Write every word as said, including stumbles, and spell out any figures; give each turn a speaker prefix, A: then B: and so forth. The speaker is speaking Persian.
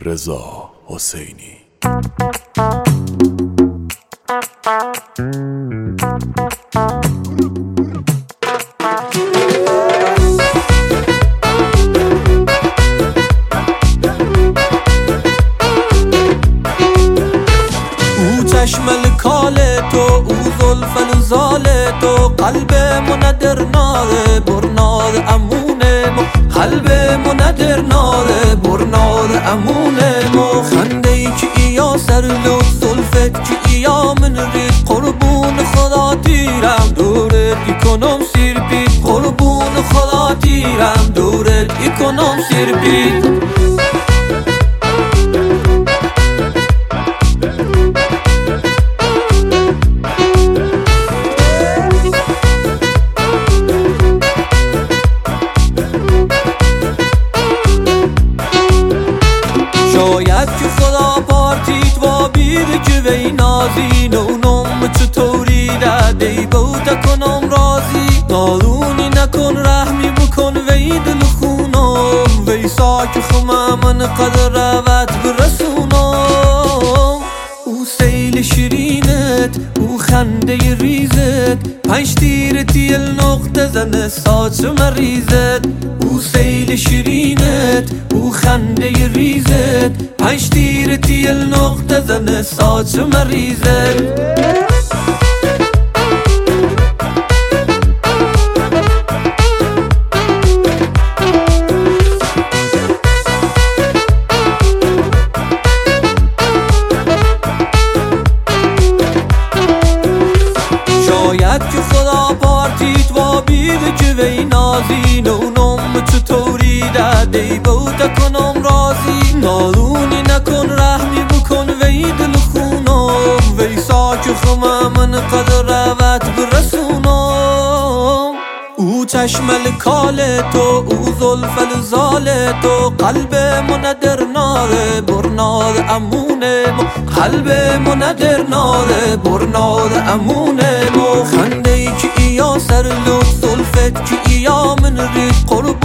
A: رضا حسینی.
B: او چشم الکال تو، او زلف الزال تو، قلب مندر ناره برنار امونه مو، قلب مندر ناره برنار امونه مو. خنده ای که ایا سرلوت زلفت که ایا من رید، قربون خدا تیرم دورت ایکنم سیر بید، قربون خدا تیرم دورت ایکنم سیر بید. شاید که خدا پارتیت و بیده که وی نازین اونم چطوری رده ای بوده کنم رازی، نالونی نکن رحمی بکن وی دل خونم، وی ساک خمه من قدر روت برسونم. او سیل شیرینت، او خنده ریزت، پنج تیر تیل نقطه زنه ساچ مریزت. او سیل شیرینت، او خنده ریزت، پنج تیر تیل نقطه زنه ساچ مریزت. شاید که خدا پارتیت و بیده که وی نازین اونم چطوری رده ای بوده کنم رازی، نالونی نکن رحمی بکن وی دل خونم، وی ساک خمه من قدر روت برسونم. او چشم الکال تو، او زلف الزال تو، قلب مندر ناره برنار امونه مو، قلب مندر ناره برنار امونه مو. خنده ای که ایا سرلوت زلفت که ایا من رید، قرب